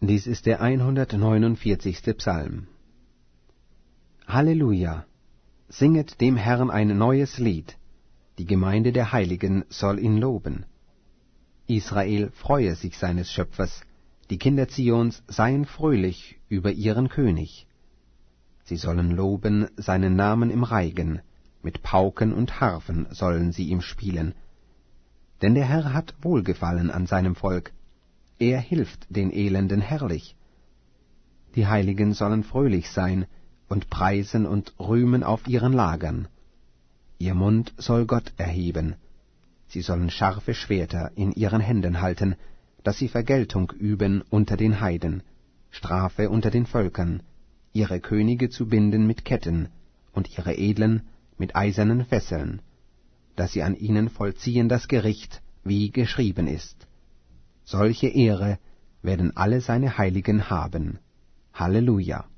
Dies ist der 149. Psalm. Halleluja! Singet dem Herrn ein neues Lied. Die Gemeinde der Heiligen soll ihn loben. Israel freue sich seines Schöpfers, die Kinder Zions seien fröhlich über ihren König. Sie sollen loben seinen Namen im Reigen, mit Pauken und Harfen sollen sie ihm spielen. Denn der Herr hat Wohlgefallen an seinem Volk, er hilft den Elenden herrlich. Die Heiligen sollen fröhlich sein und preisen und rühmen auf ihren Lagern. Ihr Mund soll Gott erheben. Sie sollen scharfe Schwerter in ihren Händen halten, dass sie Vergeltung üben unter den Heiden, Strafe unter den Völkern, ihre Könige zu binden mit Ketten und ihre Edlen mit eisernen Fesseln, dass sie an ihnen vollziehen das Gericht, wie geschrieben ist. Solche Ehre werden alle seine Heiligen haben. Halleluja!